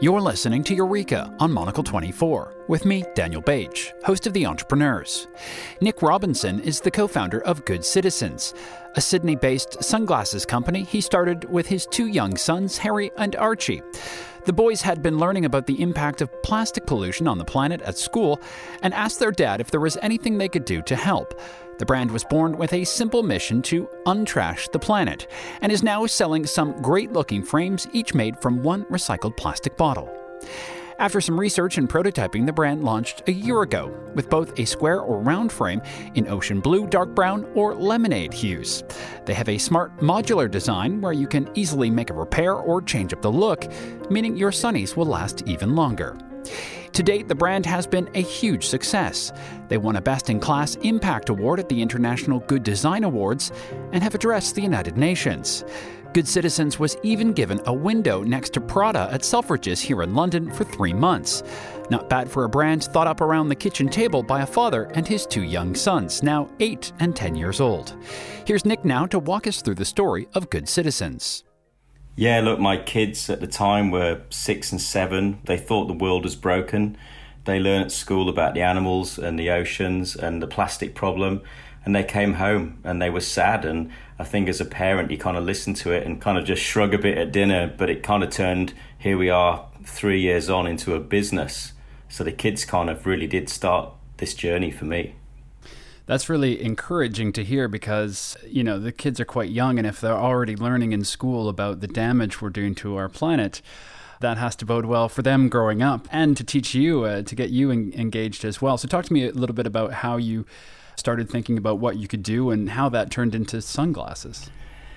You're listening to Eureka on Monocle 24 with me, Daniel Bage, host of The Entrepreneurs. Nick Robinson is the co-founder of Good Citizens, a Sydney-based sunglasses company he started with his two young sons, Harry and Archie. The boys had been learning about the impact of plastic pollution on the planet at school and asked their dad if there was anything they could do to help. The brand was born with a simple mission to untrash the planet and is now selling some great-looking frames, each made from one recycled plastic bottle. After some research and prototyping, the brand launched a year ago with both a square or round frame in ocean blue, dark brown, or lemonade hues. They have a smart modular design where you can easily make a repair or change up the look, meaning your sunnies will last even longer. To date, the brand has been a huge success. They won a Best in Class Impact Award at the International Good Design Awards and have addressed the United Nations. Good Citizens was even given a window next to Prada at Selfridges here in London for 3 months. Not bad for a brand thought up around the kitchen table by a father and his two young sons, now 8 and 10 years old. Here's Nick now to walk us through the story of Good Citizens. Yeah, look, my kids at the time were 6 and 7. They thought the world was broken. They learned at school about the animals and the oceans and the plastic problem. And they came home and they were sad. And I think as a parent, you kind of listen to it and kind of just shrug a bit at dinner. But it kind of turned, here we are 3 years on, into a business. So the kids kind of really did start this journey for me. That's really encouraging to hear because, the kids are quite young, and if they're already learning in school about the damage we're doing to our planet, that has to bode well for them growing up and to teach you, to get you engaged as well. So talk to me a little bit about how you started thinking about what you could do and how that turned into sunglasses.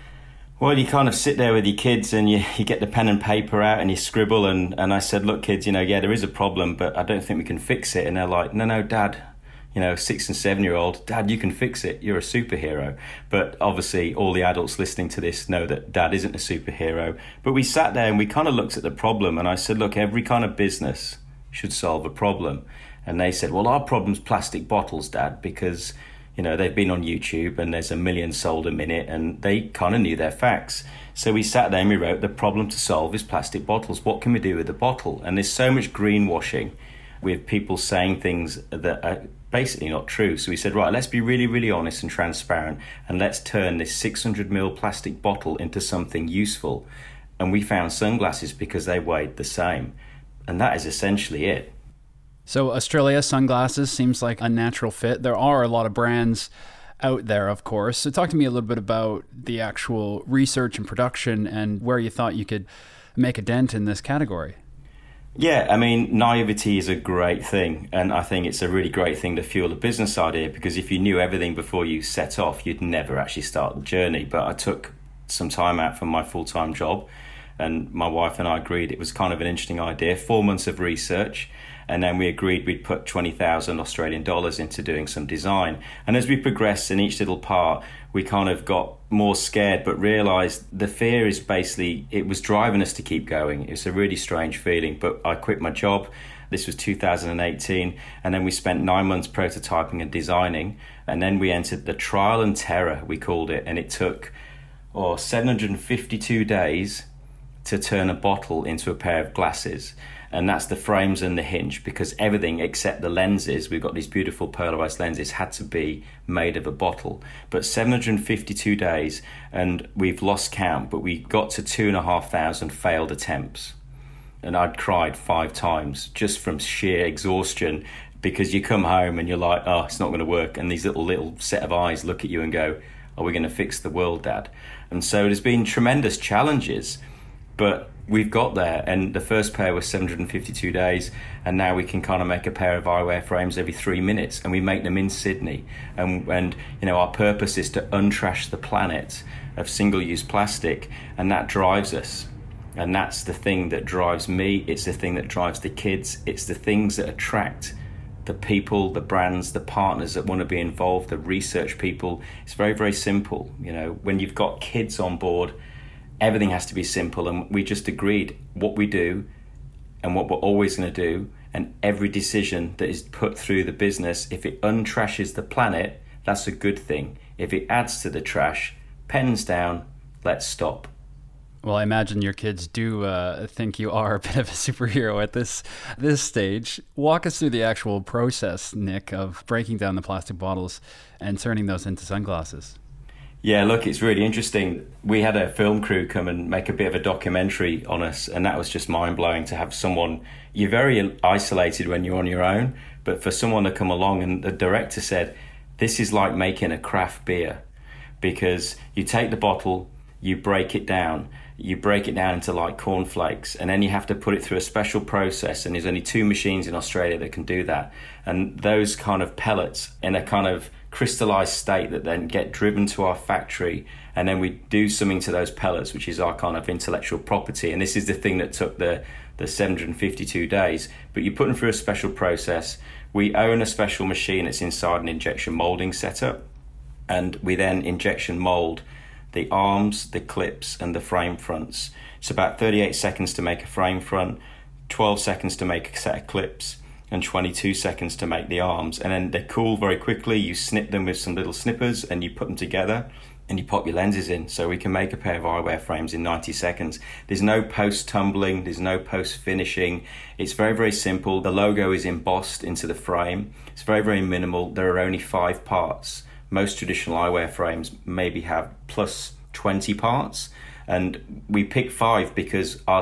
Well, you kind of sit there with your kids and you get the pen and paper out and you scribble. And I said, look, kids, there is a problem, but I don't think we can fix it. And they're like, no, Dad. 6 and 7-year-old, Dad, you can fix it. You're a superhero. But obviously all the adults listening to this know that Dad isn't a superhero. But we sat there and we kind of looked at the problem and I said, look, every kind of business should solve a problem. And they said, well, our problem's plastic bottles, Dad, because, they've been on YouTube and there's 1 million sold a minute and they kind of knew their facts. So we sat there and we wrote, the problem to solve is plastic bottles. What can we do with the bottle? And there's so much greenwashing with people saying things that are basically not true. So we said, right, let's be really, really honest and transparent and let's turn this 600ml plastic bottle into something useful. And we found sunglasses because they weighed the same. And that is essentially it. So Australia sunglasses seems like a natural fit. There are a lot of brands out there, of course. So talk to me a little bit about the actual research and production and where you thought you could make a dent in this category. Yeah, naivety is a great thing. And I think it's a really great thing to fuel a business idea because if you knew everything before you set off, you'd never actually start the journey. But I took some time out from my full-time job and my wife and I agreed it was kind of an interesting idea. 4 months of research. And then we agreed we'd put 20,000 Australian dollars into doing some design. And as we progressed in each little part, we kind of got more scared, but realized the fear is basically, it was driving us to keep going. It's a really strange feeling, but I quit my job. This was 2018. And then we spent 9 months prototyping and designing. And then we entered the trial and terror, we called it. And it took 752 days to turn a bottle into a pair of glasses. And that's the frames and the hinge, because everything except the lenses, we've got these beautiful polarized lenses, had to be made of a bottle. But 752 days, and we've lost count, but we got to 2,500 failed attempts. And I'd cried 5 times just from sheer exhaustion, because you come home and you're like, oh, it's not going to work. And these little set of eyes look at you and go, are we going to fix the world, Dad? And so there's been tremendous challenges, but we've got there, and the first pair was 752 days, and now we can kind of make a pair of eyewear frames every 3 minutes, and we make them in Sydney. And our purpose is to untrash the planet of single-use plastic, and that drives us. And that's the thing that drives me. It's the thing that drives the kids. It's the things that attract the people, the brands, the partners that want to be involved, the research people. It's very, very simple. When you've got kids on board, everything has to be simple, and we just agreed what we do and what we're always going to do, and every decision that is put through the business, if it untrashes the planet, that's a good thing. If it adds to the trash, pens down, let's stop. Well, I imagine your kids do think you are a bit of a superhero at this stage. Walk us through the actual process, Nick, of breaking down the plastic bottles and turning those into sunglasses. Yeah, look, it's really interesting. We had a film crew come and make a bit of a documentary on us, and that was just mind-blowing to have someone. You're very isolated when you're on your own, but for someone to come along, and the director said, this is like making a craft beer, because you take the bottle, you break it down into like cornflakes, and then you have to put it through a special process, and there's only 2 machines in Australia that can do that. And those kind of pellets in a kind of crystallized state that then get driven to our factory, and then we do something to those pellets, which is our kind of intellectual property. And this is the thing that took the 752 days, but you put them through a special process. We own a special machine that's inside an injection molding setup, and we then injection mold the arms, the clips, and the frame fronts. It's about 38 seconds to make a frame front, 12 seconds to make a set of clips, and 22 seconds to make the arms. And then they cool very quickly. You snip them with some little snippers and you put them together and you pop your lenses in. So we can make a pair of eyewear frames in 90 seconds. There's no post-tumbling, there's no post-finishing. It's very, very simple. The logo is embossed into the frame. It's very, very minimal. There are only 5 parts. Most traditional eyewear frames maybe have plus 20 parts. And we pick 5 because our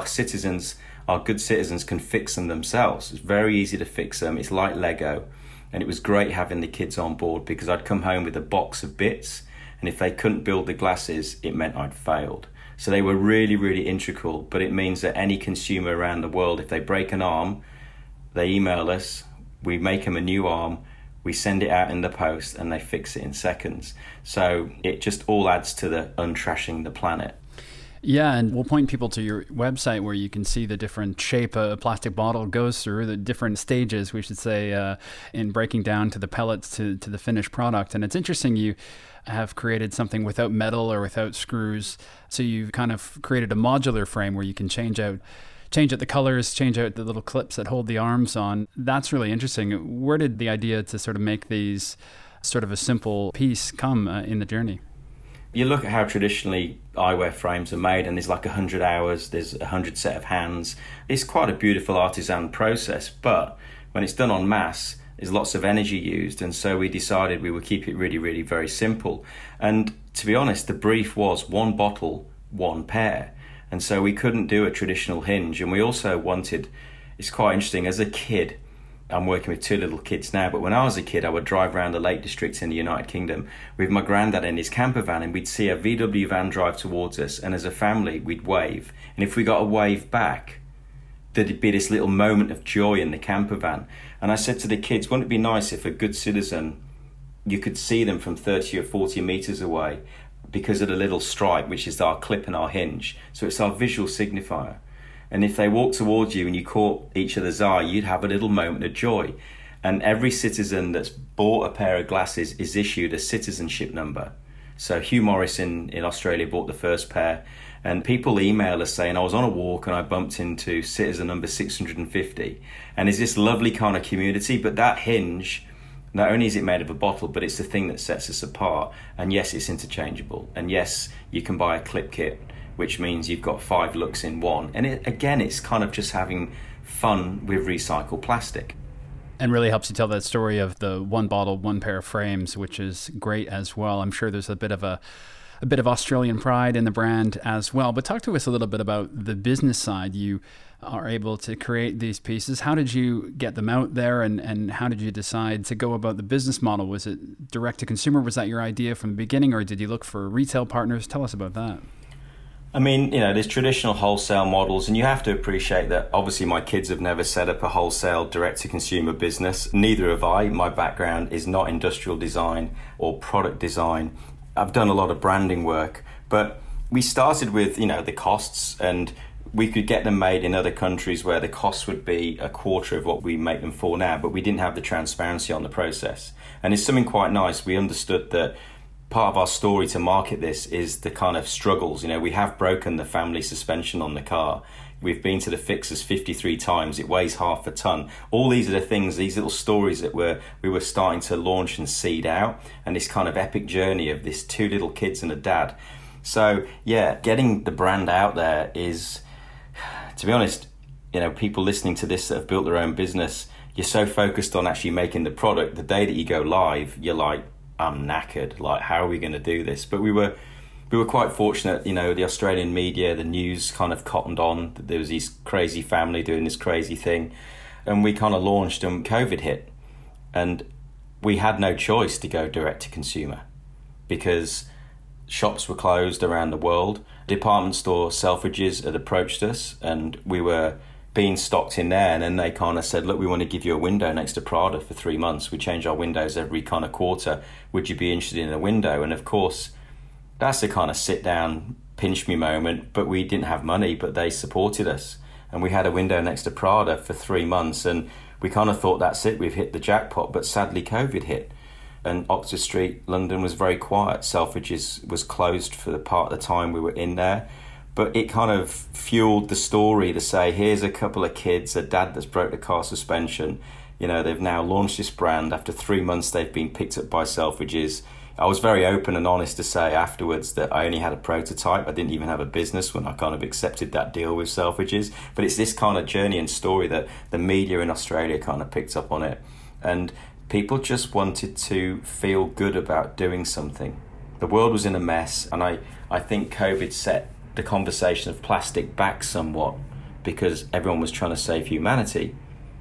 good citizens can fix them themselves. It's very easy to fix them. It's like Lego. And it was great having the kids on board, because I'd come home with a box of bits, and if they couldn't build the glasses, it meant I'd failed. So they were really, really integral, but it means that any consumer around the world, if they break an arm, they email us, we make them a new arm, we send it out in the post, and they fix it in seconds. So it just all adds to the untrashing the planet. Yeah, and we'll point people to your website where you can see the different shape a plastic bottle goes through, the different stages, we should say, in breaking down to the pellets to the finished product. And it's interesting you have created something without metal or without screws. So you've kind of created a modular frame where you can change out the colors, change out the little clips that hold the arms on. That's really interesting. Where did the idea to sort of make these sort of a simple piece come in the journey? You look at how traditionally eyewear frames are made, and there's like 100 hours, there's 100 set of hands. It's quite a beautiful artisan process, but when it's done en masse, there's lots of energy used, and so we decided we would keep it really, really very simple. And to be honest, the brief was 1 bottle, 1 pair, and so we couldn't do a traditional hinge. And we also wanted, it's quite interesting, as a kid, I'm working with 2 little kids now, but when I was a kid, I would drive around the Lake District in the United Kingdom with my granddad in his camper van, and we'd see a VW van drive towards us, and as a family, we'd wave. And if we got a wave back, there'd be this little moment of joy in the camper van. And I said to the kids, wouldn't it be nice if a good citizen, you could see them from 30 or 40 meters away because of the little stripe, which is our clip and our hinge. So it's our visual signifier. And if they walked towards you and you caught each other's eye, you'd have a little moment of joy. And every citizen that's bought a pair of glasses is issued a citizenship number. So Hugh Morris in Australia bought the first pair, and people email us saying, I was on a walk and I bumped into citizen number 650. And it's this lovely kind of community, but that hinge, not only is it made of a bottle, but it's the thing that sets us apart. And yes, it's interchangeable. And yes, you can buy a clip kit, which means you've got 5 looks in one. And it's kind of just having fun with recycled plastic. And really helps you tell that story of the 1 bottle, 1 pair of frames, which is great as well. I'm sure there's a bit of Australian pride in the brand as well. But talk to us a little bit about the business side. You are able to create these pieces. How did you get them out there, and how did you decide to go about the business model? Was it direct to consumer? Was that your idea from the beginning, or did you look for retail partners? Tell us about that. I mean, there's traditional wholesale models, and you have to appreciate that obviously my kids have never set up a wholesale direct-to-consumer business. Neither have I. My background is not industrial design or product design. I've done a lot of branding work, but we started with, the costs, and we could get them made in other countries where the cost would be a quarter of what we make them for now, but we didn't have the transparency on the process. And it's something quite nice. We understood that part of our story to market this is the kind of struggles. We have broken the family suspension on the car. We've been to the fixers 53 times. It weighs half a ton. All these are the things, these little stories that we were starting to launch and seed out, and this kind of epic journey of this 2 little kids and a dad. So yeah, getting the brand out there is, to be honest, people listening to this that have built their own business, you're so focused on actually making the product. The day that you go live, you're like, I'm knackered. Like, how are we going to do this? But we were quite fortunate. The Australian media, the news kind of cottoned on that there was this crazy family doing this crazy thing, and we kind of launched, and COVID hit, and we had no choice to go direct to consumer because shops were closed around the world. Department store Selfridges had approached us, and we were being stocked in there, and then they kind of said, look, we want to give you a window next to Prada for 3 months. We change our windows every kind of quarter. Would you be interested in a window? And of course, that's a kind of sit down, pinch me moment, but we didn't have money, but they supported us. And we had a window next to Prada for 3 months, and we kind of thought, that's it, we've hit the jackpot. But sadly, COVID hit, and Oxford Street, London was very quiet. Selfridges was closed for the part of the time we were in there. But it kind of fueled the story to say, here's a couple of kids, a dad that's broke the car suspension. They've now launched this brand. After 3 months, they've been picked up by Selfridges. I was very open and honest to say afterwards that I only had a prototype. I didn't even have a business when I kind of accepted that deal with Selfridges. But it's this kind of journey and story that the media in Australia kind of picked up on it. And people just wanted to feel good about doing something. The world was in a mess, and I think COVID set the conversation of plastic back somewhat because everyone was trying to save humanity.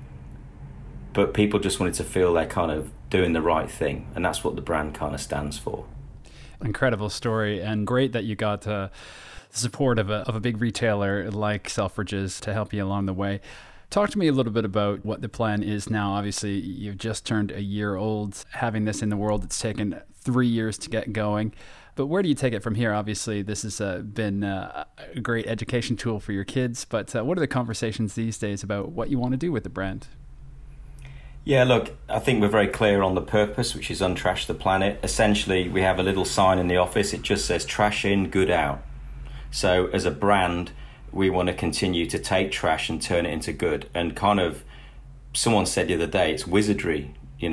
But people just wanted to feel they're kind of doing the right thing, and that's what the brand kind of stands for. Incredible story, and great that you got the support of a big retailer like Selfridges to help you along the way. Talk to me a little bit about what the plan is now. Obviously, you've just turned a year old. Having this in the world, it's taken 3 years to get going. But where do you take it from here? Obviously, this has been a great education tool for your kids. But what are the conversations these days about what you want to do with the brand? Yeah, look, I think we're very clear on the purpose, which is untrash the planet. Essentially, we have a little sign in the office. It just says trash in, good out. So as a brand, we want to continue to take trash and turn it into good. And kind of, someone said the other day, it's wizardry,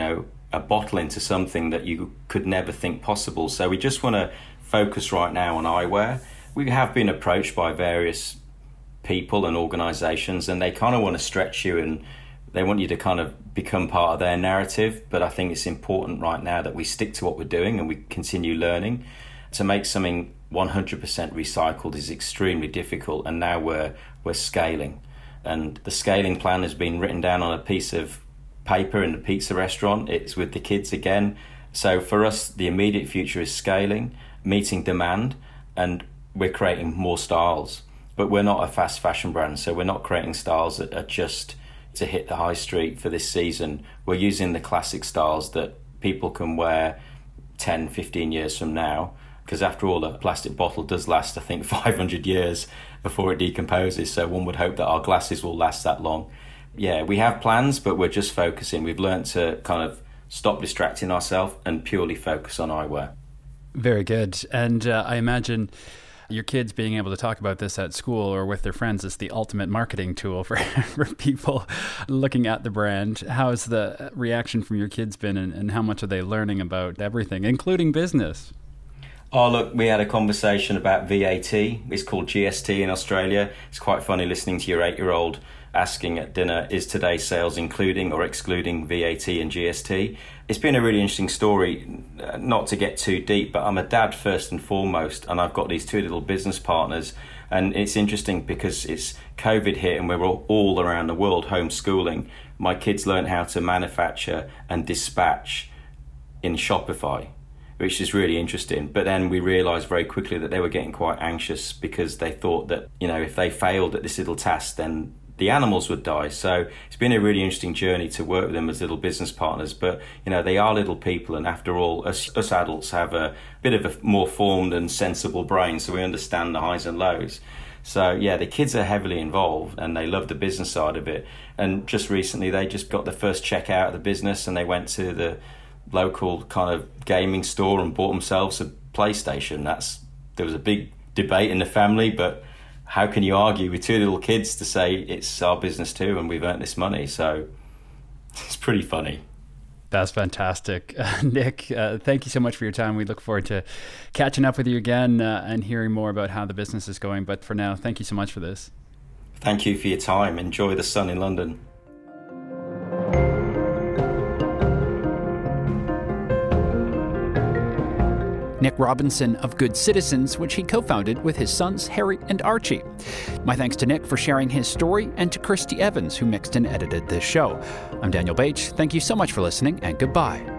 a bottle into something that you could never think possible. So we just want to focus right now on eyewear. We have been approached by various people and organizations, and they kind of want to stretch you and they want you to kind of become part of their narrative. But I think it's important right now that we stick to what we're doing and we continue learning. To make something 100% recycled is extremely difficult, and now we're scaling. And the scaling plan has been written down on a piece of paper in the pizza restaurant. It's with the kids again. So for us, the immediate future is scaling, meeting demand, and we're creating more styles. But we're not a fast fashion brand, so we're not creating styles that are just to hit the high street for this season. We're using the classic styles that people can wear 10, 15 years from now, because after all, a plastic bottle does last, I think, 500 years before it decomposes. So one would hope that our glasses will last that long. Yeah, we have plans, but we're just focusing. We've learned to kind of stop distracting ourselves and purely focus on eyewear. Very good. And I imagine your kids being able to talk about this at school or with their friends is the ultimate marketing tool for people looking at the brand. How has the reaction from your kids been, and how much are they learning about everything, including business? Oh, look, we had a conversation about VAT. It's called GST in Australia. It's quite funny listening to your 8-year-old asking at dinner, is today's sales including or excluding VAT and GST? It's been a really interesting story, not to get too deep, but I'm a dad first and foremost, and I've got these 2 little business partners. And it's interesting because it's COVID hit and we're all around the world homeschooling. My kids learned how to manufacture and dispatch in Shopify, which is really interesting. But then we realised very quickly that they were getting quite anxious because they thought that, if they failed at this little task, then the animals would die. So it's been a really interesting journey to work with them as little business partners. But, they are little people. And after all, us adults have a bit of a more formed and sensible brain. So we understand the highs and lows. So, yeah, the kids are heavily involved and they love the business side of it. And just recently, they just got the first check out of the business and they went to the local kind of gaming store and bought themselves a PlayStation. There was a big debate in the family, but how can you argue with 2 little kids to say it's our business too and we've earned this money? So it's pretty funny. That's fantastic. Nick, thank you so much for your time. We look forward to catching up with you again and hearing more about how the business is going. But for now, thank you so much for this. Thank you for your time. Enjoy the sun in London. Nick Robinson of Good Citizens, which he co-founded with his sons Harry and Archie. My thanks to Nick for sharing his story, and to Christy Evans, who mixed and edited this show. I'm Daniel Bache. Thank you so much for listening, and goodbye.